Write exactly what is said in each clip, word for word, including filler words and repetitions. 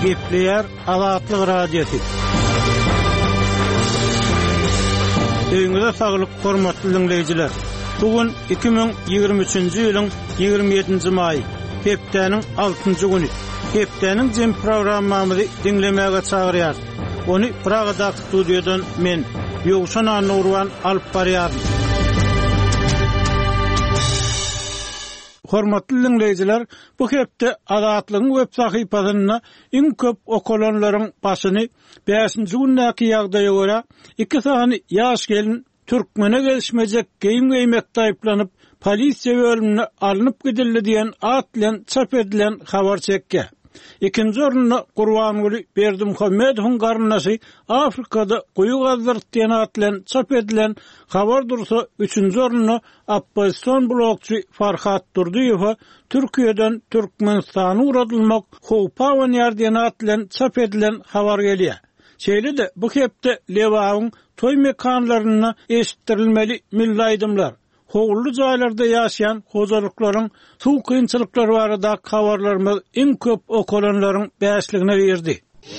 Gepleyer Azatlyk radiosu. Öňüňizde saglyk, hormatly dinleýijiler. Bugün iki bin ýygrimi üçinji ýylyň ýygrimi ýedinji maý, hepdeniň altynjy güni. Hepdeniň jem programmamyzy dinlemäge çagyrýar. Onu Pragada studiodan men Ýogşan Nurwan alyp barýarym. Hormatly dinleýijiler, bu hepde Azatlygyň web sahypasyna iň köp okulanlaryň başyny beşinji günnäki ýagdaýa görä iki sany ýaş gelin Türkmene gelişmejek geýim geýmekde aýplanyp polisiýa bölümine alınıp gidildi diýen at bilen çap edilen habar çekkä. İkinji orunda Gurbanguly Berdimuhammedowyň garnasy Afrikada goýu gazdyryp diýen at bilen çap edilen habar dursa, üçünji orunda Abbasistan blogçy Farhat Durdiýew Türkiýeden Türkmenistana uğradylmak howpawan ýardiýan at bilen çap edilen habar gelýär. Şeýle de bu hepde Lewawyň toy mekanlaryna eşitdirilmeli milli aýdymlar. Howlu jaýlarda ýaşaýan hojalyklaryň suw kynçylyklary barada habarlarymyz iň köp okulanlaryň bäşligine berdi.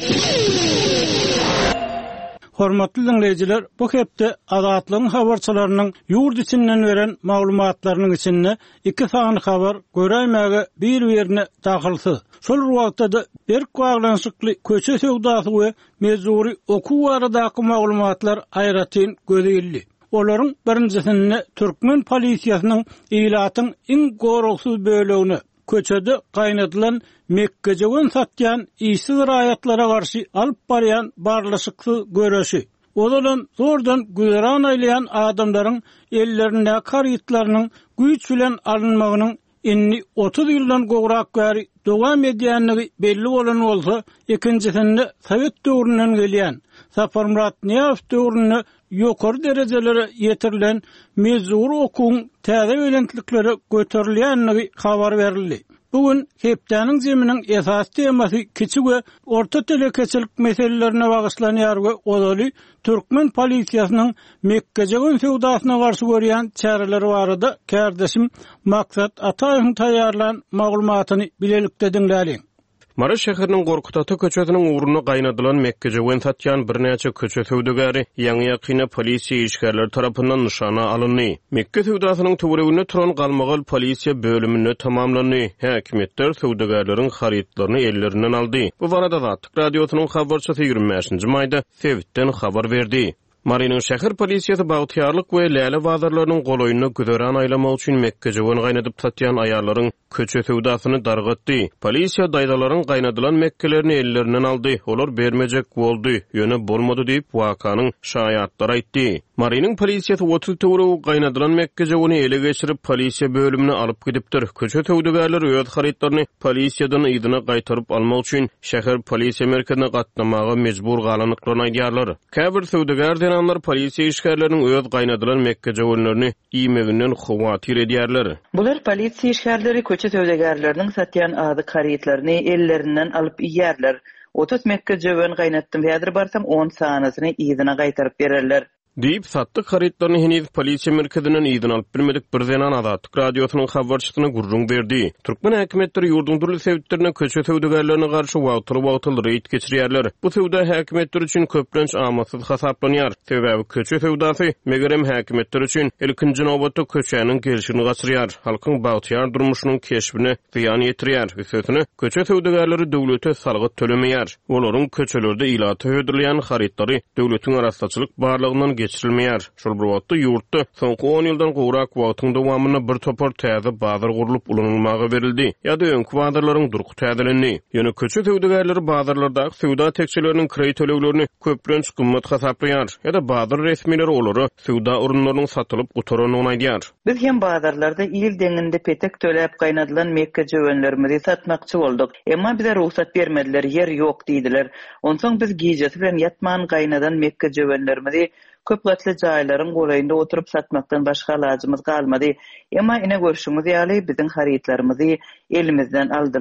Hormatly dinleýijiler, bu hepde Azatlygyň habarçylarynyň ýurt içinden beren maglumatlarynyň içinde iki sany habar göreýmäge bir-birine dahylsy. Şol wagtda bir gaglanşykly köçe söwdasy we mezuri okuw aradaky maglumatlar aýratyn gözelli. Olaryň birinjisinde Türkmen polisiýasynyň ýylatyň iň gorugsyz bölegini köçede gaýnadylan Mekkejewen satýan ýysyz raýatlara garşy alyp barýan barlaşykly göreşi. Olaryň zordan güýran aýlayan adamlaryň ellerine karytlarynyň güýç bilen alınmagynyň inni otuz ýyldan gowrak bäri dowam edýänligi belli bolan bolsa, ikinjisinde Sowet döwründen gelýän Saparmurat Niýazow döwrüne ýokary derejelere ýetirilen mezur okuň täze belentlikleri göterilýänligi habar berildi. Bugün hepdeniň jeminiň esas temasy kiçik we orta telekeçilik meselelerine bagyslanýar we olaly Türkmen polisiýasynyň Mekkejewen söwdasyna garşy görýän çäreleri barada kärdeşim Maksat Ataýewiň taýýarlan maglumatyny bilelikde dinläliň. Maraş şäheriniň Gorkutaty köçesiniň uğruna gaýnadylan Mekkejewen satýan birnäçe köçe söwdegäri ýaňy ýakyna polisiýa işgärleri tarapyndan nyşana alyndy. Mekke söwdasynyň töwereginde turan galmagal polisiýa bölümine tamamlandy. Häkimetler söwdegärleriň harytlaryny ellerinden aldy. Bu barada Azatlyk radiosynyň habarçysy ýygrimi beşinji maýda Sewitden habar berdi. Mariniň şäher polisiýasy bagtýarlyk we läle bazarlarynyň goloýuny güderan aýlamak üçin Mekkejewen gaýnadyp satýan aýallaryň köçe söwdasyny dargatdy. Polisiýa daýdalaryň gaýnadylan mekkelerini ellerinden aldy. Olar bermejek boldy, ýöne bolmady diýip wakanyň şaýatlary aýtdy. Mariniň polisiýasy otuz töwereg gaýnadylan Mekkejeweni ele geçirip polisiýa bölümine alyp gidipdir. Köçe söwdegärler öz harytlaryny polisiýadan ýygyna gaýtaryp almak üçin şäher polisiýa merkezine gatnamaga mejbur galanlyklaryny aýdýarlar. Käbir söwdegär Onlar polisiýa işgärleriniň öz gaýnadylan Mekkejewenlerini iýmeginden howatyr edýärler. Bular polisiýa işgärleri köçe söwdegärleriniň satýan ady karytlaryny ellerinden alyp iýýärler. otuz Mekkejewen gaýnatdym, häzir barsam on sanasyny ýygyna gaýtaryp bererler. Diýip satdyk harytlaryny heniz polisiýa merkezinden ýygyna alyp bilmedik bir zenan Azatlyk radiosynyň habarçysyna gurrun berdi. Türkmen häkimetleri ýurduň turly sebäplerine köçe söwdegärlerine garşy wagtyr-wagtyl reýt geçirýärler. Bu söwda häkimetler üçin köplenç amasyz hasaplanýar. Sebäbi köçe söwdasy megerem häkimetler üçin ilkinji nowbatda köçäniň gelişini gaçyrýar, halkyň bagtyar durmuşynyň keşbine ziýan ýetirýär. Ösesine köçe söwdegärleri döwlete salgy tölemeýär. Olaryň köçelerde ýylaty hödürleýän harytlary döwletiň arastaçylyk barlygyndan geçirilmeýär. Şol bir wagtda ýurtda soňky on ýyldan gowrak wagtyň dowamyna bir topar täze bazar gurulyp ulanylmagy berildi. Ýa-da öňki bazarlaryň durky täzelendi. Ýöne köçe söwdegärleri bazarlarda söwda tekçileriniň kredit töleglerini köplenç gymmat hasaplaýar. Ýa-da bazar resmileri olary söwda urunlarynyň satylyp gutaranyny aýdýar. Biz hem bazarlarda ýyl deňinde petek töläp gaýnadylan Mekkejewenlerimizi satmakçy boldyk. Emma bize ruhsat bermediler, yer ýok diýdiler. Onsoň biz giýjesi bilen ýatman gaýnadan Mekkejewenlerimizi köp gatly jaýlaryň golaýynda oturup satmakdan başga ilajymyz galmady. Emma ine görüşümiz ýaly biziň harytlarymyzy elimizden aldylar.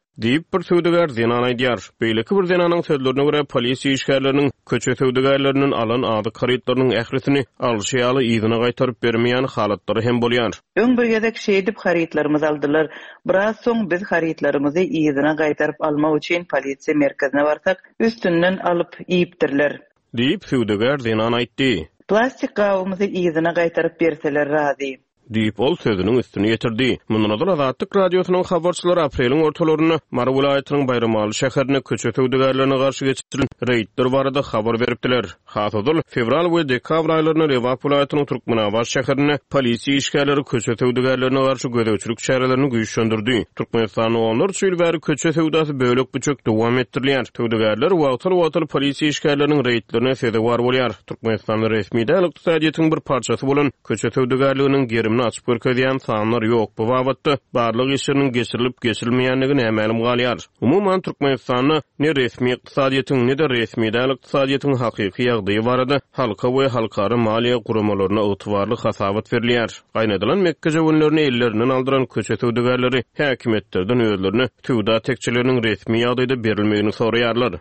Diýip bir söwdegar zenan aýdýar. Beýleki bir zenanyň sözlerine görä polisiýa işgärleriniň köçe söwdegarlarynyň alan ady karytlarynyň ählisini alşyaly ýygyna gaýtaryp bermeýän halatlary hem bolýar. Öň bir gezek şeýdip harytlarymyzy aldylar. Biraz soň biz harytlarymyzy ýygyna gaýtaryp almak üçin polisiýa merkezine barsak, üstünden alyp ýypdirler. Diýip söwdegar zenan aýtdy. Plastik gawymyzy ýygyna gaýtaryp berseler razy. Diýip ol sözüniň üstüne ýetirdi. Mundan Azatlyk radiosynyň habarçylary apreliň ortalaryny Mara vilayatynyň Bayramaly şäherine köçe söwdegarlaryna garşy geçirilen reýtler barada habar beripdiler. Hatodul fevral we dekabr aýlaryna Rewap vilayatynyň Türkmenabad şäherine polisiýa işgärleri köçe söwdegarlaryna garşy gödäwçilik çärelerini güýçlendirdi. Türkmenistanyň onlar üçin bäri köçe söwdasy bölek büçük dowam etdirilýär. Söwdegarlar wagtyl-wagtyl polisiýa işgärleriniň reýtlerine sebäp bolýar. Türkmenistanyň resmi iqtisadiýatynyň bir parçasy bolan köçe söwdegarlygynyň gerimini açıp görkezýän sanlar ýok. Bu wagtda barlyk işleriniň geçirilip geçirilmeýänligini ämälim galýar. Umuman Türkmenistanyň ne resmi iqtisadiýatyň ne de resmi iqtisadiýatyň hakyky ýagdaýy barada halka we halkary maliýe gurumalaryna ygtybarly hasabat berilýär. Gaýnadylan Mekke jewlenlerini ellerinden aldyran köçe söwdegarlary häkimetlerden özlerini töwda tekçileriniň resmi ýagdaýda berilmegini soraýarlar.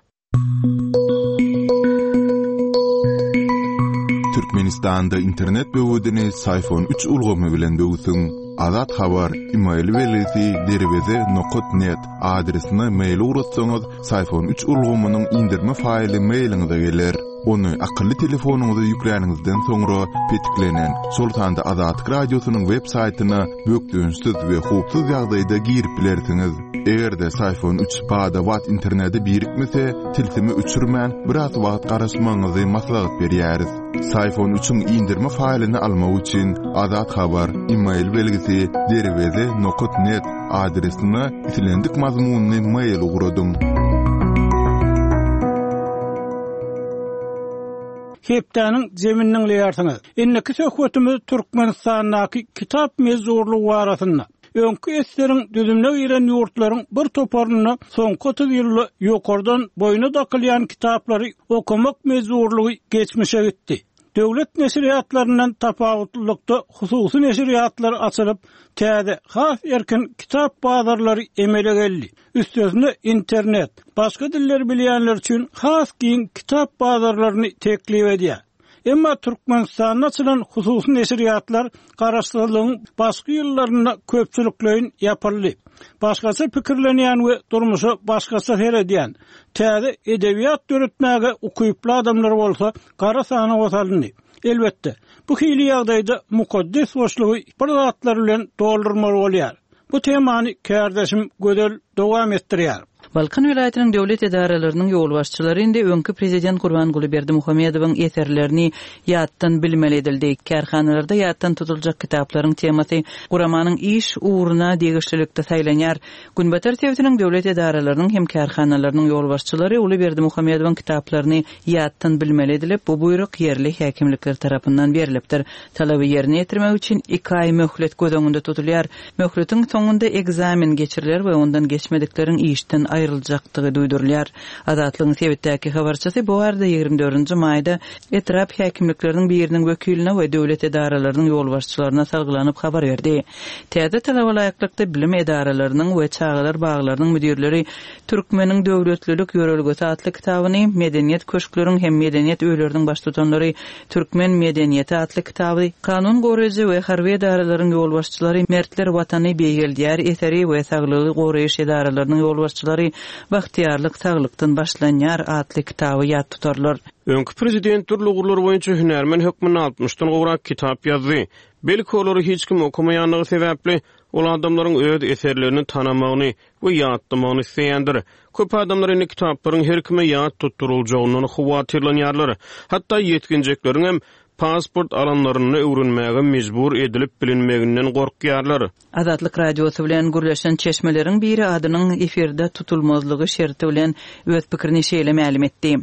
Türkmenistanda internet böwüdini Sayfon üç ulgamy bilen böwüsüň. Azat habar email welisi derweze nokta net adresine mail uratsaňyz Sayfon üç ulgamynyň indirme faýly mailiňize geler. Onu akıllı telefonuňyza ýüklenýäningizden soňra petiklenen Sultanda Azatlyk radiosynyň web saýtyna bökdüňsiz we hukuk ýagdaýda girip bilersiňiz. Egerde Sayfon üç pada wat interneti birikmese, tilsimi üçürmän biraz wagt garaşmaňyzy maslahat berýäris. Sayfon üçüň indirme faýlyny almak üçin Azat habar email belgisi derweze nokta net adresine itilendik mazmunny mail uradym. Hepdanyň zemininiň leýartyny. Enneki söhbetimiz Türkmenistanyň kitap mezurlugy barasynda. Öňkü esleriň düzümle giren ýurtlaryň bir toparyny soňky otuz ýyl ýokardan boýuna dakylýan kitaplary okumak mezurlugy geçmişe gitdi. Döwlet neşriýatlarynyň tapawutlykda hususy neşriýatlar açylyp, täze has erkin kitap bazarlary emele geldi. Üstüne internet, başga diller bilýänler üçin has giň kitap bazarlaryny teklip edýär. Emma Türkmenistanyň açylan hususy neşriýatlar garaşdyrlygyň başga ýyllaryna köpçülikleýin ýapyldy. Başgaça pikirlenýän we durmuşy başgaça her edýän, täze edebiýat döretmäge ukyply adamlar bolsa gara sany osaldy. Elbetde, bu hili ýagdaýda mukaddes boşlugy bir zatlar bilen doldurmaly bolýar. Bu temany kärdeşim gödel dowam etdirýär. Balkan vilayatynyň döwlet edaralarynyň ýol başçylary indi öňkü prezident Gurbanguly Berdimuhammedowyň eserlerini ýatdan bilmeli edildi. Kärhanalarda ýatdan tutuljak kitaplaryň temasy Guramanyň iş uğruna degişlilikde saýlanýar. Günbatar sewtiniň döwlet edaralarynyň hem kärhanalarynyň ýol başçylary Uly Berdimuhammedowyň kitaplaryny ýatdan bilmeli edilip, bu buyruk ýerli häkimlikler tarapyndan berilipdir. Talaby ýerine ýetirmek üçin iki ay möhlet göz tutulýar. Möhletiň soňunda egzamin geçiriler we ondan geçmedikleriň işden ayrılacaktığı duydurulýar. Azatlygyň sebäpdäki habarçysy bu arada ýygrimi dördünji maýda etrap häkimlikleriniň biriniň wekilіне we döwlet edaralarynyň ýol başçylaryna salgylanyp habar berdi. Täze talaba laýyklykda bilim edaralarynyň we çağlar baglarynyň müdirleri Türkmeniň döwletlilik ýörelgesi adly kitabyny, Medeniýet köşkleriň hem medeniýet öýleriniň baş tutanlary Türkmen medeniýeti adly kitaby, kanun goraýjy we harby edaralarynyň ýol başçylary Mertler watany beýgeldýär eseri we saglygy goraýyş edaralarynyň ýol başçylary Bahtiýarlyk taglykdan başlanýar adly kitaby ýat tutarlar. Öňkü prezident türlü gurlar boýunça hünärmen hökmüni altmışdan gowrak kitap ýazdy. Belki olary hiç kim okumaýanlygy sebäpli ol adamlaryň öz eserlerini tanamagyny we ýatdamagyny isleýändir. Köp adamlar indi kitaplaryň her kime ýat tutturuljagyny howatyrlanýarlar. Hatda ýetginjekleriň hem pasport alanlaryny öwrenmäge mejbur edilip bilinmeginden gorkýarlar. Azatlyk radiosy bilen gürleşen çeşmeleriň biri adynyň efirde tutulmazlygy şerti bilen öz pikirini şeýle ma'lum etdi.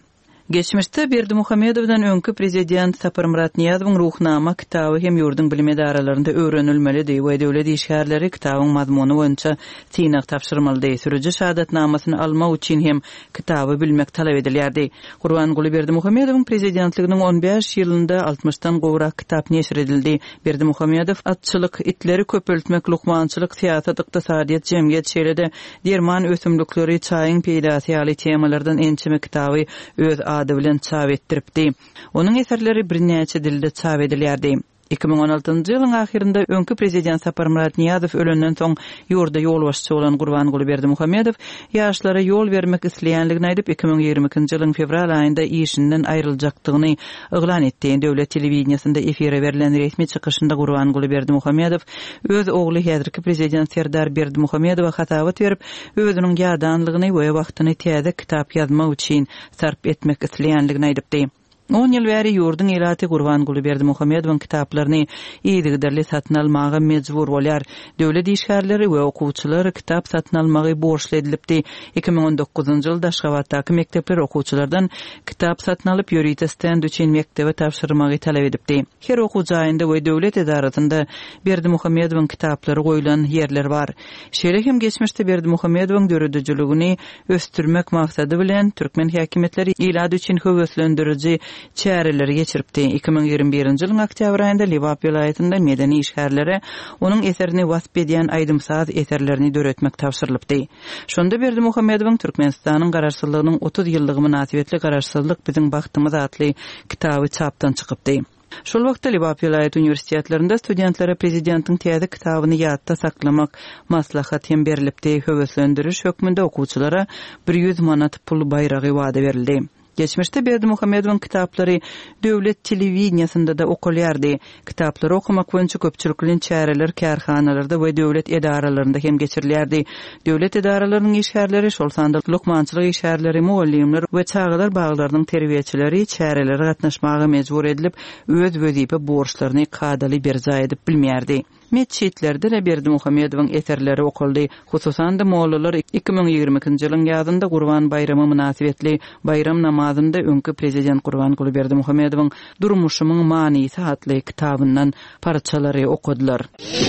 Geçmişte Berdimuhamedowdan öňkü prezident Sapar Murat Niýazowyň Ruhnama kitaby hem ýurdun bilim edaralaryny öwrenilmeli diýip we döwlet işgärleri kitabyň mazmuny boýunça synak tapşyrmaly diýip sürüji şahadatnamasyny almak üçin hem kitaby bilmek talap edilýärdi. Gurbanguly Berdimuhamedowyň prezidentliginiň on beş ýylynda altmışdan gowrak kitap neşir edildi. Berdimuhamedow atçylyk, itleri köpeltmek, lukmançylyk, siýasat, ykdysadyýat, jemgyýet şeýlede derman ösümlikleri, çaýyň peýdasy ýaly temalardan ençeme kitaby öz ady bilen çap etdiripdi. Onuň eserleri birnäçe dilde çap edilýärdi. iki bin on altyncy ýylyň ahyrynda öňkü prezident Sapar Murat Niýazow ölenden soň ýurda ýol başçy bolan Gurbanguly Berdimuhamedow ýaşlara ýol bermek isleýänligini aýdyp iki bin ýigrimiki ýylyň fevral aýynda işinden aýryljakdygyny eglan etdi. Döwlet telewizionysynda efire berilen resmi çykyşynda Gurbanguly Berdimuhamedow öz ogly häzirki prezident Serdar Berdimuhamedowa hatabat berip özüniň ýadanlygyny we wagtyny täze kitap ýazmak üçin sarp etmek isleýänligini aýdypdy. on ýyl bäri ýurdun elati Gurbanguly Berdimuhamedowyň kitaplaryny ýygyderli satyn almagy mejbur bolýar. Döwlet işgärleri we okuwçylar kitap satyn almagy borçly edilipdi. iki bin on dokuzunçy ýylda Aşgabatdaky mekdepler okuwçylardan kitap satyn alyp ýörite stend üçin mektebe tapşyrmagy talap edipdi. Her okuw jaýynda we döwlet edaratynda Berdimuhamedowyň kitaplary goýulan ýerler bar. Şeýle hem geçmişde Berdimuhamedowyň döredijligini östürmek maksady bilen türkmen häkimetleri ilad üçin höweslendiriji çäreleri geçiripdi. iki bin ýygrimi birinçi ýylyň oktýabr aýynda Liwap ýylaýatynda medeni işgärlere onuň eserini wasp edýän aýdymsaz eserlerini döretmek tapşyrylypdy. Şonda Berdimuhamedowyň Türkmenistanyň garaşsyzlygynyň otuz ýyllygy münasibetli garaşsyzlyk biziň bagtymyz atly kitaby çapdan çykypdy. Şol wagtda Liwap ýylaýat uniwersitetlerinde studentlere prezidentiň täze kitabyny ýatda saklamak maslahat hem berilipdi. Höweslendiriş hökmünde okuwçylara bir ýüz manat pul baýragy wada berildi. Geçmişte Berdimuhamedowyň kitaplary döwlet telewizionyasynda da okulýardy. Kitaplary okumak boýunça köpçülikliň çäreler kärhanalarda we döwlet edaralaryna hem geçirilýärdi. Döwlet edaralarynyň işgärleri şol sanda lukmançylyk işgärleri, muallimler we çağlar baglarynyň terbiýeçileri çäreleri gatnaşmagy mejbur edilip öz wezipä borçlaryny kadaly berza edip bilmeýärdi. Meçhitlerde de Berdimuhamedowyň eserleri okuldy. Hususan da mollalar iki bin ýigrimiki ýylyň ýazynda Gurban bayramy münasibetli bayram namazynda öňkü prezident Gurbanguly Berdimuhamedowyň Durmuşymyň manysy atly kitabyndan parçalary okudylar.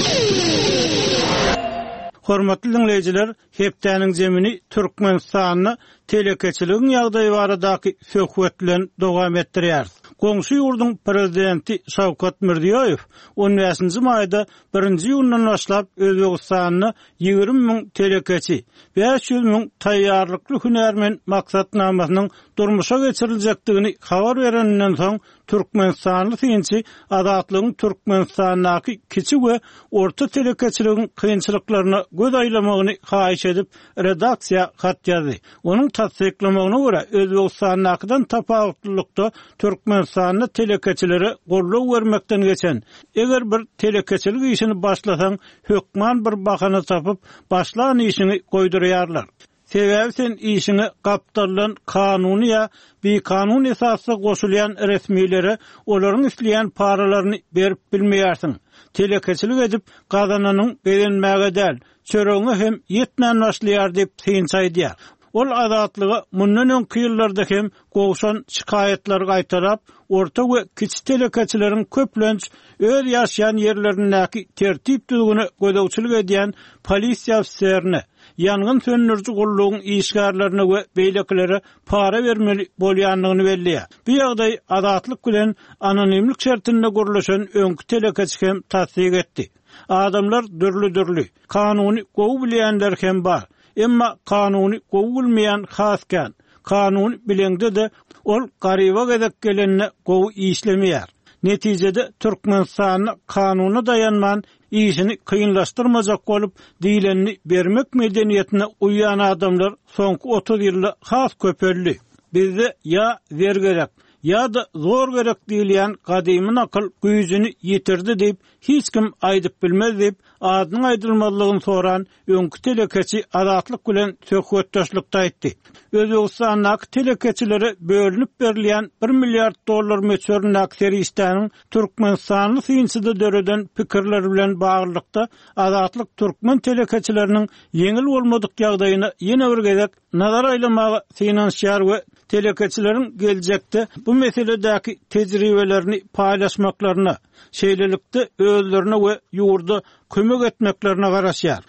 Hormatly dinleyijiler, hepdäniň jemini Türkmenistanyny telekeçiligiň ýagdaýy baradaky söhbet bilen dowam etdirýär. Goňşy ýurduň prezidenti Şawkat Mirziýoýew on beşinçi maýda birinji ýyldan başlap Özbegistanyny ýygrimi miň telekeçi, beş ýüz miň taýýarlykly hünärmen maksatnamasynyň durmuşa geçiriljakdygyny habar berenden soň Türkmenistanly synçy adatlygyň Türkmenistanyny kiçi we orta telekeçiligiň kynçylyklaryna göz aýlamagyny haýyş edip redaksiýa hat ýazdy. Onuň tasdiklamagyna görä Özbegistanyňdan tapawutlykda Türkmenistanyny telekeçileri gorlaw bermekden geçen. Eger bir telekeçilik işini başlasaň, hökman bir bahana tapyp başlan işini goýdurýarlar. Sebäbi sen işini gapdalan kanuny ýa bir kanun esasy goşulýan resmiýlere olaryň isleýän paralaryny berip bilmeýärsiň. Telekeçilik edip gazananyň berenmäge däl, çöreňe hem ýetmän başlaýar diýip synçaýdýar. Ol adatlygy mundan öňki ýyllarda hem gowşan şikaýetler gaýtarap, orta we kiçi telekeçileriň köplenç öz ýaşaýan ýerlerindäki tertip düzgüni gözegçilik edýän polisiýa ofisiýerine, ýangyn söndüriji gollugyň işgärlerine we beýleklere para bermeli bolýanlygyny belliýär. Bu ýagdaý adatlyk bilen anonimlik şertinde gurulşan öňki telekeçi hem tasdik etdi. Adamlar dürli-dürli, kanuny gowy bilýänler hem bar. Emma kanuny gowy bilmeýän haskan, kanun bilende de ol garyba gezek gelenine gowy işlemeýär. Netijede Türkmenistanyny kanuny dayanman işini kıyınlaştırmajak bolup diýileni bermek medeniýetine uýan adamlar soňky otuz ýylda has köpelli. Bizde ya wer gerek, ya da zor gerek diýilýän gadymy akyl güýjüni ýetirdi diýip hiç kim aýdyp bilmez diýip adynyň aýdylmalygyny soran öňkü telekeçi adatlyk bilen söhbetdaşlykda aýtdy. Özbegistanyň telekeçileri bölünip berilýän bir milliard dollar meçhörüň akseri işdäniň Türkmenistanyny synçyda döreden pikirler bilen baglykda adatlyk türkmen telekeçileriniň ýeňil bolmadyk ýagdaýyna ýene bir gezek nazar aýlamagy finansiýar we telekeçilerin gelecekte bu meseledeki tecrübelerini paylaşmaklarına, şeýlelikde özlerine we ýurda kömek etmeklerine garaşýar.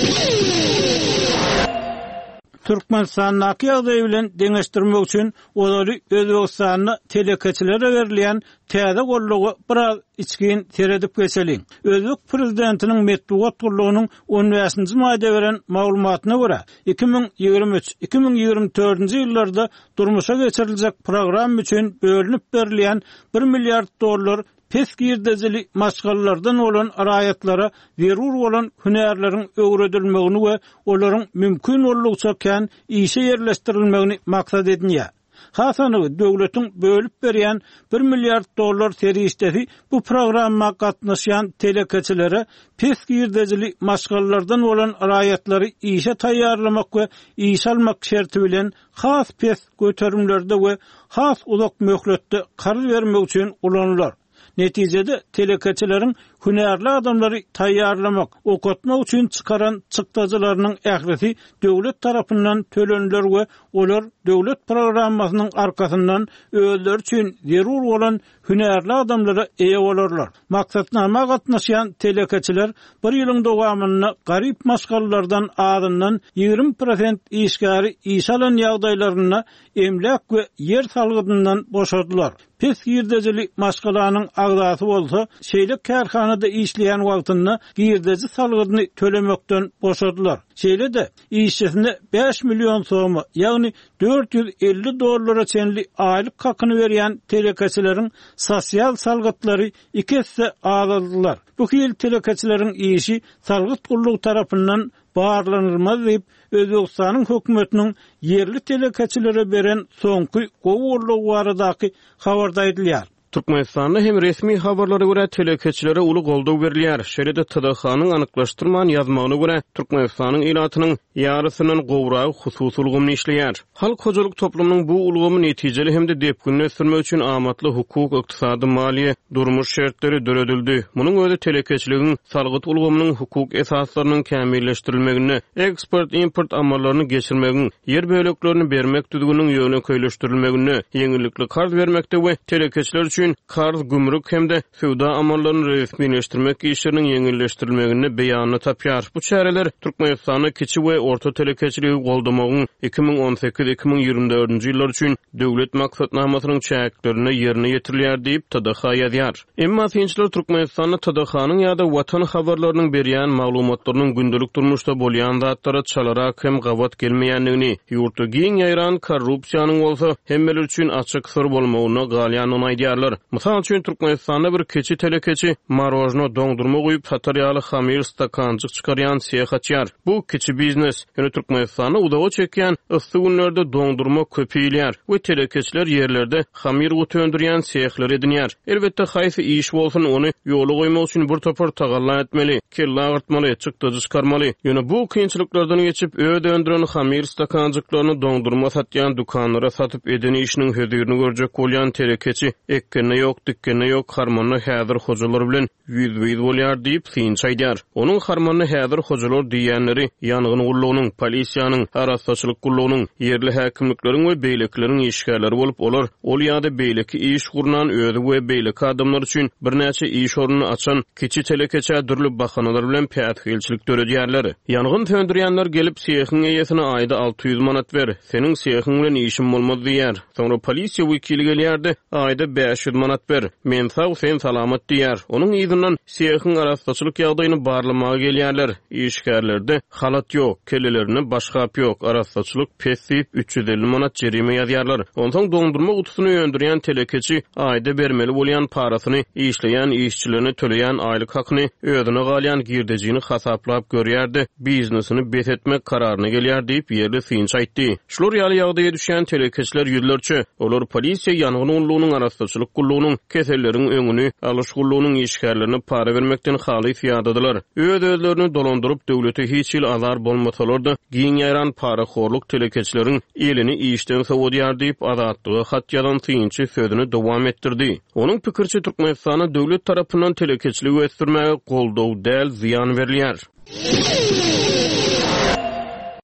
Türkmenistan'daki ýagdaý bilen deňeşdirmek üçin olary Özbegistanyna telekeçilere berilen täze gollugy biraz içkin seredip geçeliň. Özbek prezidentiniň medeniýet gurulunyň on beşinji maýda beren maglumatyna görä iki ming ýygrimi üç iki ming ýygrimi dördünji ýyllarda durmuşa geçiriljek program üçin bölünip berilen bir milliard dollar pesgirdezili maşgallardan olan araýatlara zerur olan hünärleriň öwredilmegini we olaryň mümkin bolugça kän işe ýerleşdirilmegini maksat edinýär. Hasanyny döwletiň bölüp berýän bir milliard dollar serişdesi bu programma gatnaşýan telekeçilere pesgirdezili maşgallardan olan araýatlary işe taýýarlamak we iş almak şerti bilen has pes göterimlerde we has uzak möhletde karar bermek üçin ulanýar. Netijede telekeçilerin hünärli adamlary taýýarlamak, okutmak üçin çıkaran çykdazylarynyň ährisi döwlet tarapyndan tölenler we olar döwlet programmasynyň arkasyndan özleri üçin zerur bolan hünärli adamlara eýe bolarlar. Maksatnama gatnaşýan telekeçiler bir ýylyň dowamyny garyp maşgallardan adından ýygrimi prosent işgäri iş alan ýagdaýlaryna emlek we yer salgydyndan boşadylar. Pesgirdezili maşgalanyň agdasy bolsa, şeýle kärhanada işleýän wagtynda girdezi salgydyny tölemekden boşadylar. Şeýle de işçisine beş milyon somy, ýagny dört yüz elli dollara çenli aýlyk hakyny berýän telekeçileriň sosial salgytlary iki hisse azaldylar. Bu hil telekeçileriň işi salgyt gurulugy tarapyndan barlanylmaz diýip Özbegistanyň hökümetiniň yerli telekeçilere beren soňky gowurlugy baradaky habarda edilýär. Türkmenistanda hem resmi habarlara göre telekeçilere ulu goldaw berilýär. Şeýle T D H-nyň anyklaşdyrman ýazmagyna göre Türkmenistanyň ilatynyň ýarysynyň gowragy hususy ulgamyny işleýär. Halk hojalyk toplumynyň bu ulgamy netijeli hem de depgünni sürmek üçin amatly hukuk, ykdysady, maliýe, durmuş şertleri döredildi. Munyň özi telekeçiligiň salgyt ulgamynyň hukuk esaslarynyň kämilleşdirilmegini, eksport import amallaryny geçirmegini, yer böleklerini bermek düzgünüň ýöne köýleşdirilmegini, ýeňillikli karz bermekde we telekeçiler üçin karz, gümrük hem de sowda amallaryny resmileşdirmek işleriniň ýeňilleşdirilmegini beýanyny tapýar. Bu çäreler Türkmenistanyň kiçi we orta telekeçiligi goldamagyň iki ming on sekiz iki ming ýygrimi dördünji ýyllar üçin döwlet maksatnamasynyň çäklerini ýerine ýetirilýär diýip T D H ýazýar. Emma synçylar Türkmenistanyň T D H-nyň ýa-da watan habarlarynyň berýän maglumatlarynyň gündelik durmuşda bolýan zatlara çalarak hem gawat gelmeýänligini, ýurtda giň ýaýran korrupsiýanyň bolsa hemmeler üçin açyk sor bolmagyny galýanyny aýdýarlar. Mysal üçin Türkmenistanda bir keçi telekeçi marojno doňdurma goýup satarýaly hamir stakanjyk çykarýan seýah açýar. Bu keçi biznes. Ýöne Türkmenistanyň udagy çekýän ysty günlerde doňdurma köpeýýär we telekeçiler ýerlerde hamir götündürýän seýahlar edinýär. Elbetde haýsy iş bolsun ony ýola goýmak üçin bir topar tagalla etmeli, kella agyrtmaly, çykdyjy çykarmaly. Ýöne bu kynçylyklardan geçip öýde öndüren hamir stakanjyklaryny doňdurma satýan dukanlara satyp edeni işiniň hödürini görjek bolýan telekeçi ekkene ýok, dikkene ýok, harmony häzir hojalar bilen ýüz-ýüz bolýar diýip synç aýdýar. Onuň harmony häzir hojalar diýenleri ýangyn gurulugynyň, polisiýanyň, arastaçylyk gurulugynyň, yerli häkimlikleriň we beýlekleriň işgärleri bolup olar. Ol ýa-da beýleki iş gurnan özi we beýleki adamlar üçin bir näçe iş ornuny açan kiçi telekeçe dürli bahanalar bilen pätgilçilik döredýärler. Ýangyn söndürýänler gelip seýehiň eýesine aýda alty ýüz manat ber. Seniň seýehiň bilen işim bolmaz diýär. Soňra polisiýa wekili gelýärdi, aýda beş yüz manat ber. Men sag sen salamat diýär. Onuň ýygynyň seýehiň arastaçylyk ýagdaýyny barlamaga gelýärler. İşgärlerde halat ýok, kellelerini başgap ýok, arastaçylyk pesip üç yüz elli manat jerime ýazýarlar. Ondan doňdurma gutusyny ýöndürýän telekeçi aýda bermeli bolýan parasyny işleýän işçilerine töleýän aýlyk hakyny özüne galýan girdejini hasaplap görýärdi. Biznesini bethetmek kararyna gelýär diýip ýerli synç aýtdy. Şular ýaly ýagdaýa düşýän telekeçiler ýüllerçe, olar polisiýa ýangyn ullugynyň arastaçylyk gurulugynyň keselleriň öňüni alyş gurulugynyň işgärlerini para bermekden haly fiýadadylar. Öz özlerini dolandyryp döwlete hiç ýyl azar bolmasalar da giň ýaran para horluk telekeçileriň elini işden sowdýar diýip azatlygy hat ýazan synçy sözüni dowam etdirdi. Onuň pikirçi Türkmenistana döwlet tarapyndan telekeçiligi ösdürmäge goldaw däl ziýan berilýär.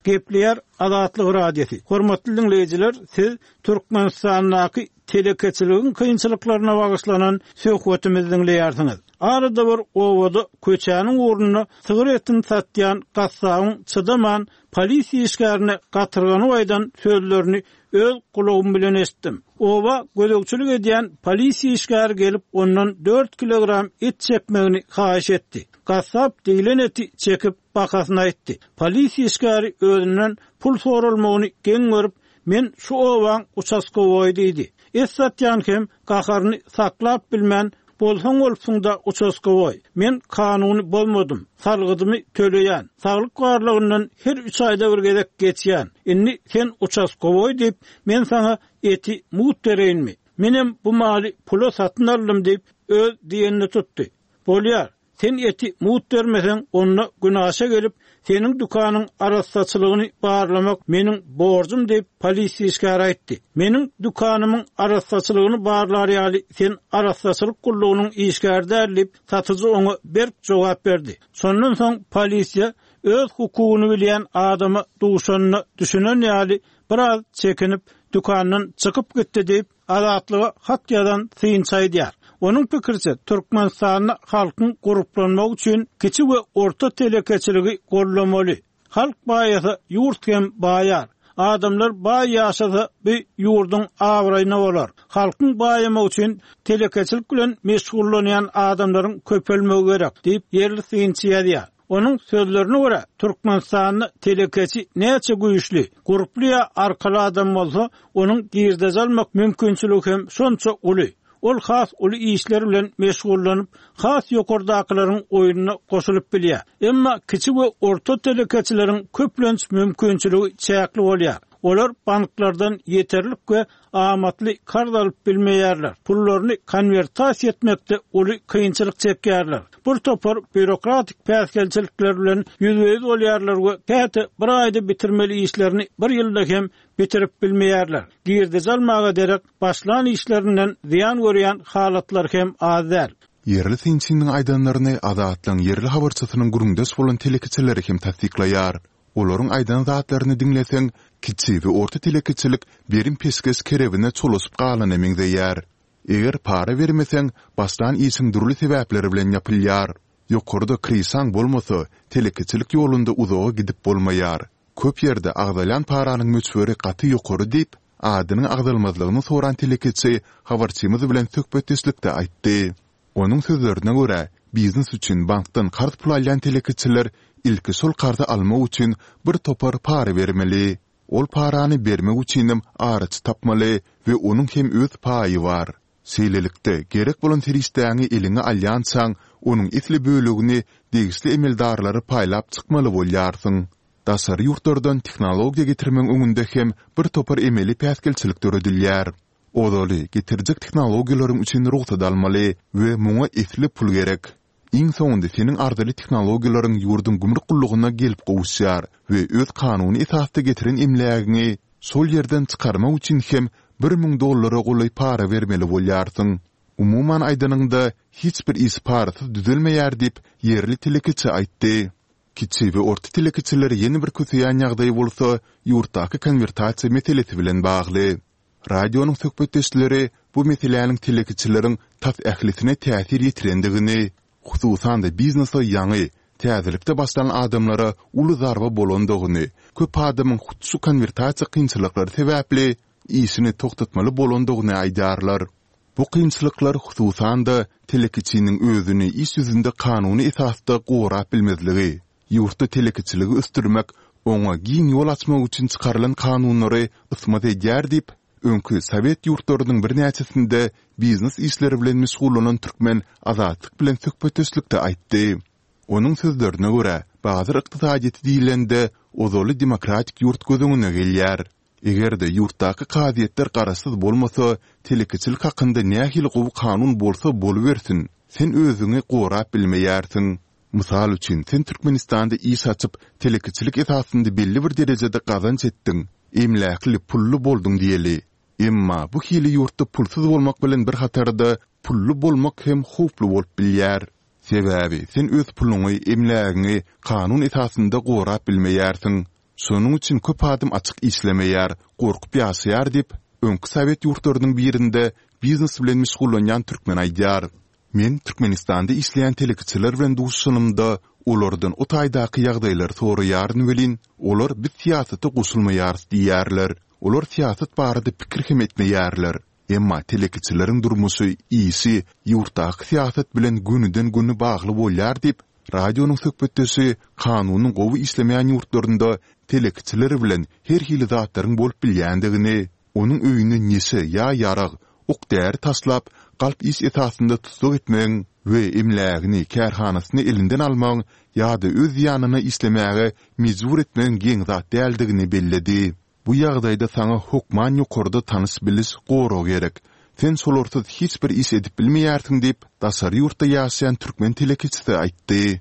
Gepleyer Azatlyk radiosi. Hormatly dinleyijiler, siz Türkmenistanyň telekeçiligiň kynçylyklaryna bagyşlanan söhbetimizi dinleýärsiňiz. Arada bir owada köçäniň ornuny sigaretin satýan gassabyň çydaman polisiýa işgärine gatyrgany waýdan sözlerini öz kulagym bilen esitdim. Owa gözegçilik edýän polisiýa işgäri gelip ondan dört kilogram et çekmegini haýyş etdi. Gassap diýilen eti çekip bakasyna aýtdy. Polisiýa işgäri özünden pul sorulmagyny geň görüp, men şu owaň uçaskowy diýdi. Et satýan hem gaharyny saklap bilmän bolsaň bolsun da uçaskowy. Men kanuny bolmadym. Salgydymy töleýän. Saglyk garlygyndan her üç aýda bir gezek geçýän. Inni sen uçaskowy diýip men sana eti mut bereýinmi? Menem bu maly pula satyn aldym diýip öz diýenini tutdy. Bolýar, sen eti mut vermesen onna günaşa gelip senin dükanyň arassaçylygyny barlamak meniň borjum diýip polisiýa işgäri aýtdy. Meniň dükanymyň arassaçylygyny barlar ýaly sen arassaçylyk gullugynyň işgärdärlip satyjy oňa berip jogap berdi. Sondan soň polisiýa öz hukugyny bilýän adamy duşanyny düşünen ýaly biraz çekinip dükandan çykyp gitdi diýip Azatlyga hat ýazan synçaýdýar. Onun pikirçe Türkmenistanyň halkyň guruplanmak üçin kiçik we orta telekeçiligi gollamaly. Halk baýasy ýurt hem baýar. Adamlar baý ýaşasa bir ýurdun awraýyna bolar. Halkyň baýamak üçin telekeçilik bilen meşgullanýan adamlaryň köpelmegi gerek diýip ýerli synçaýdýar. Onun sözlerine göre Türkmenistan'ın telekeçi neçe güýçli, guruplyya arkaly adam bolsa, onun girdez almak mümkinçiligi hem şonça uly. Ol has uly işler bilen meşgullanyp, has ýokardakylaryň oýunyna goşulyp bilýär. Emma kiçik we orta telekeçileriň köplenç mümkinçiligi çäkli bolýar. Olar banklardan yeterlik we amatly kard alyp bilmeýärler. Pullaryny konvertasiýa etmekde uly kynçylyk çekýärler. Bir topar bürokratik päsgelçilikler bilen ýüzüňiz bolýarlar we käte bir aýda bitirmeli işlerini bir ýylda hem bitirip bilmeýärler. Girdez almaga derek başlan işlerinden ziyan görýän halatlar hem azar. Yerli synçynyň aýdanlaryny Azatlyň yerli habarçysynyň gurundas bolan telekeçileri hem tasdiklaýar. Olaryň aýdan zatlaryny dinleseň, kiçik we orta telekeçilik berim peskes kerebine çolusyp galan emeňdeýär. Eger para vermeseň, başdan iýsiň durly sebäpleri bilen ýapylýar. Ýokarda krisaň bolmasa, telekeçilik ýolunda uzağa gidip bolmaýar. Köp ýerde agdalan paranyň möçberi gaty ýokary diýip, adynyň agdalmazlygyny soran telekeçi habarçymyz bilen söhbetdeşlikde aýtdy. Onuň sözlerine görä, biznes üçin bankdan kart pul alýan telekeçiler ilki sol kardy almak üçin bir topar para bermeli. Ol parany bermek üçin araç tapmaly we onuň hem öz paýy bar. Seýlelikde gerek bolan teristäňi eliňe alýansaň, onuň isli bölegini degisli emeldarlary paýlap çykmaly bolýarsyň. Dasar ýurtlardan tehnologiýa getirmek öňünde hem bir topar emeli päsgelçilik töredilýär. Odaly getirjek tehnologiýalaryň üçin ruhsat almaly we muňa isli pul gerek. Iň soňunda senin ardaly tehnologiýalaryň ýurdun gümrük gullugyna gelip gowuşýar we öz kanuny esasda getiren emlägini sol ýerden çykarmak üçin hem bir miň dollara golay para bermeli bolýarsyň. Umuman aýdanynda hiç bir is parasyz düzelmeýär diýip yerli telekeçi aýtdy. Kiçik we orta telekeçiler ýeni bir kötüýän ýagdaý bolsa, ýurtdaky konvertasiýa meselesi bilen bagly. Radionuň söhbetdeşleri bu meseleleriň telekeçileriň tas ählisine täsir ýetirendigini, hususan da biznesa ýaňy, täzelikde başlanan adamlara uly zarba bolandygyny, köp adamyň hutsu konvertasiýa kynçylyklary sebäpli işini toktatmaly bolandygyny aýdarlar. Bu kynçylyklar hususan da telekeçiniň özüni iş ýüzünde kanuny esasda gorap bilmezligi, ýurtda telekeçiligi östürmek, oňa giň ýol açmak üçin çykarylan kanunlary ysmat edýär diýip, öňkü Sowet ýurtlarynyň bir näçesinde biznes işleri bilen meşgullanan türkmen Azatlyk bilen söhbetdeşlikde aýtdy. Onuň sözlerine görä, bazı ykdysadyety diýilende ozaly demokratik ýurt gözüňe gelýär. Egerde ýurtdaky kadiýetler garaşsyz bolmasa, telekeçilik hakynda nähili gowy kanun bolsa bolubersin. Sen özüňi gorap bilmeýärsiň. Mysal üçin, sen Türkmenistanda iş açyp, telekeçilik esasynda belli bir derejede gazanç etdiň. Emläkli pullu boldun diýeli. Emma bu hili ýurtda pulsuz bolmak bilen bir hatarda pullu bolmak hem huplu bolup bilýär. Sebäbi sen öz puluňy, emlägiňi kanun esasynda gorap bilmeýärsiň. Şonuň üçin köp adam açyk islemeýär, gorkup ýaşaýar diýip öňkü Sowet ýurtlarynyň birinde biznes bilen meşgullanýan türkmen aýdýar. Men Türkmenistanda isleýän telekiçiler bilen duşuşymda olardan o taýdaky ýagdaýlary soraýaryn welin, olar bir siýasata goşulmaýar diýärler. Olar siýasat barada pikir hem etmeýärler. Emma telekiçileriň durmuşy iyisi ýurtdaky siýasat bilen günüden güni bagly bolýar diýip radionuň söhbetdesi kanunyň gowy islemeýän ýurtlarynda telekiçiler bilen her hili zatlaryň bolup bilýändigini, onuň öýüne nese ýa ýarag ok däri taslap galp is etasynda tutuk etmeň we emlägini kärhanasyny elinden almaň ýa-da öz ýanyna islemäge mejbur etmeň giň zat däldigini belledi. Bu ýagdaýda saňa hukman ýokarda tanys bilis goro gerek. Sen solarsyz hiç bir iş edip bilmeýärsiň diýip dasary ýurtda ýaşaýan türkmen telekiçisi aýtdy.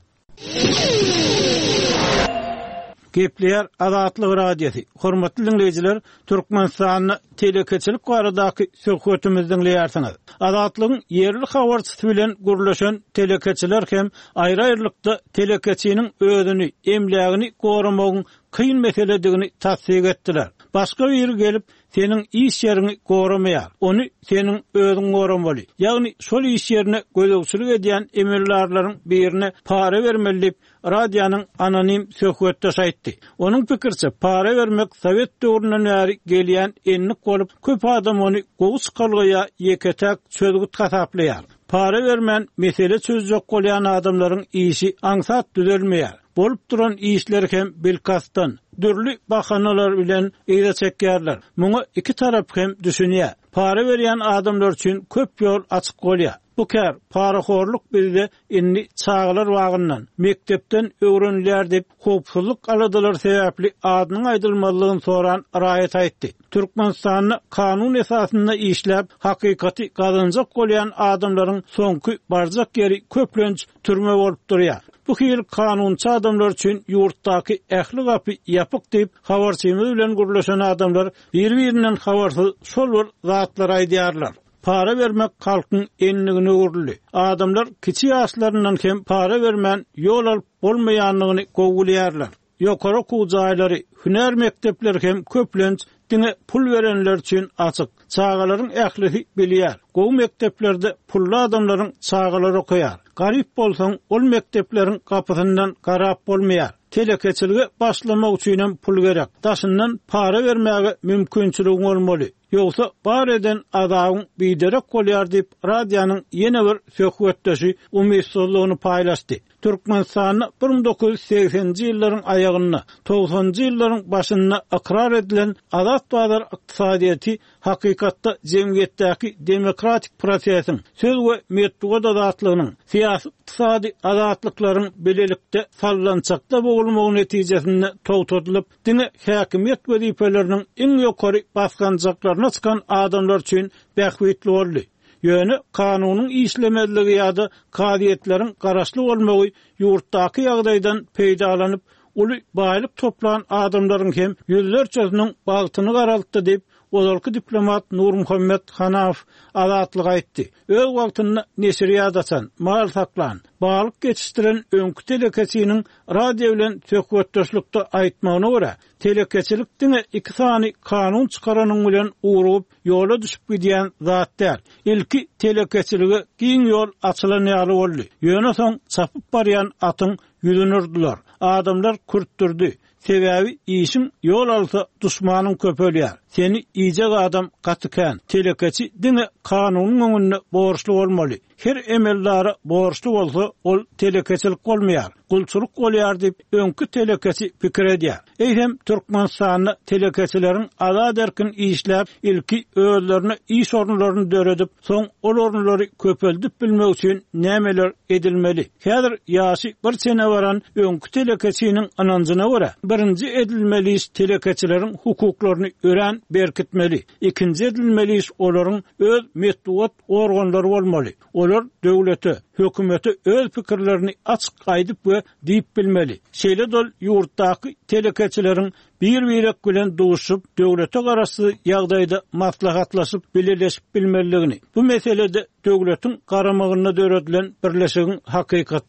Gepler Azatlyk radiosi. Hormatly dinleyijiler, Türkmenistanyň telekiçilik baradaky söhbetimizi dinleýärsiňiz. Azatlygyň yerli habarçysy bilen gurlaşan telekiçiler hem aýry-aýrylykda telekiçiniň özüni, emlägini goramagyň kıyın meseledigini tasdik etdiler. Başka bir gelip senin iş yerini goramaýar, onu senin özüň goramaly. Ýagny şol iş yerine gözegçilik edýän emirlerleriň birine para bermelip radionyň anonim söhbetde saýtdy. Onuň pikirçe para bermek Sowet döwründen bäri gelýän enlik bolup köp adam onu gowy kalgyja ýeketek çözgüt hasaplaýar. Para vermen mesele çözjek bolýan adamlaryň işi aňsat düzelmeýär. Bolup duran işler hem bilkastan, dürlü bahanalar bilen eýde çekýärler. Muňa iki tarap hem düşünýär. Para berýän adamlar üçin köp ýol açyk bolýar. Bu kär paraxorluk bizde inni çağlar wagyndan mektepden öwrenilýär diýip hopsuzluk aladylar sebäpli adynyň aýdylmalygyny soran raýat aýtdy. Türkmenistanyň kanun esasynda işläp hakykaty gazanjak bolýan adamlaryň soňky barjak ýeri köplenç türme bolup durýar. Bu hil kanunçy adamlar üçin ýurtdaky ähli gapy ýapyk diýip habarçymyz bilen gurlaşan adamlar bir-birinden habarsyz şol bir zatlar aýdýarlar. Para vermek halkyň enligini urly. Adamlar kiçi ýaşlaryndan hem para vermän ýol alyp bolmaýanlygyny gowulýarlar. Ýokary kujaýlary, hüner mektepleri hem köplenç dine pul verenler üçin açyk. Çağalaryň ählisi bilýär. Gowy mekteplerde pully adamlaryň çağalary okuýar. Garip bolsaň ol mektepleriň kapysyndan garap bolmaýar. Telekiçilige başlamak üçin pul gerek. Daşyndan para bermäge mümkinçiligi bolmaly. Ýogsa bar eden adagyň biderek bolýar diýip radionyň ýene bir söhbetdeşi umytsuzlygyny paýlaşdy. Türkmenistanyň bir ming dokuz ýüz seksenji ýyllaryň aýagyna, togsanjy ýyllaryň başyna ikrar edilen azat bazar ykdysadyýaty hakykatda jemgyýetdäki demokratik prosesiň, söz we metduat azatlygynyň, siýasy ykdysady azatlyklaryň belelikde sallançakda bolmagy netijesinde togtadylyp, dine häkimiýet wezipeleriniň iň ýokary baskanjaklaryna çykan adamlar üçin bähwetli boldy. Ýöne kanunyň işlemezligi ýa-da kadiýetleriň garaşly bolmagy ýurtdaky ýagdaýdan peýdalanyp uly baýlyk toplanan adamlaryň hem ýüzlerçesiniň bagtyny garaltdy diýip Ozalky diplomat Nur Muhammed Hanav azatlyk aýtdy. Öz wagtynda neşriýat açan, mal saklan, balyk geçişdiren öňkü telekiçiniň radio bilen söhbetdeşlikde aýtmagyna görä, telekiçilik diňe iki sany kanun çykaranyň bilen urup ýola düşüp gidýän zat däl. Ilki telekiçilige giň ýol açylan ýaly boldy. Ýöne soň çapyp barýan atyň ýüzünürdiler. Adamlar kurtturdy. Sebäbi işin ýol alsa duşmanyň köpelýär. Seni ýejek adam gatykän. Telekiçi diňe kanunyň öňünde borçly bolmaly. Her emellary borçly bolsa, ol telekiçilik bolmaýar. Gulçuluk bolýar diýip öňkü telekiçi pikir edýär. Eýhem Türkmenistanyň telekiçileriň azat erkin işläp, ilki özlerine iş orunlaryny döredip, soň ol orunlary köpeldip bilmek üçin nämeler edilmeli? Häzir ýaşy bir sene baran öňkü telekiçiniň ananjyna görä, birinji edilmeli iş telekiçileriň hukuklaryny ören berkitmeli. İkinji edilmeli iş olaryň öz metduat organlary bolmaly. Olar döwlete, hökümete öz pikirlerini açyk aýdyp we diýip bilmeli. Şeýle dol ýurtdaky telekiçileriň bir-birek bilen duşup, döwlete garaşy ýagdaýda maslahatlaşyp belirleşip bilmeligini. Bu meselede döwletiň garamagyna döredilen birleşigiň hakykatda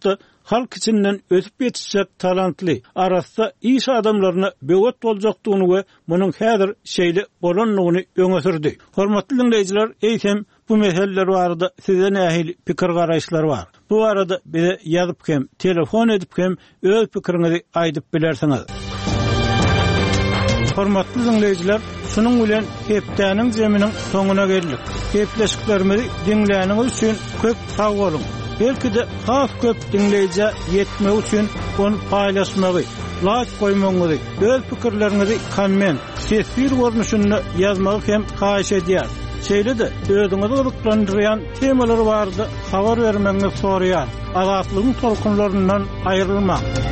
halk içinden ötüp yetişecek talantly, arasda iş adamlaryna böwet boljakdygyny we munyň häzir şeýle bolanlygyny öňe sürdi. Hormatly dinleyijiler, eýsem bu meseleler barada size nähili pikir garaşlar bar. Bu arada bize ýazyp hem telefon edip hem öz pikiriňizi aýdyp bilersiňiz. Hormatly dinleyijiler, şunun bilen hepdäniň jeminiň soňuna geldik. Hepleşiklerimizi dinläniňiz üçin köp sag bolun. Belki de has köp dinleyici yetmek üçin onu paylaşmagy, like koymagy, öz pikirlerinizi komment, sesli görnüşünde yazmagy hem haýyş edýär. Şeýle de özüňizi gyzyklandyrýan temalar bardy, habar bermeňizi soraýar. Azatlygyň tolkunlaryndan aýrylmak.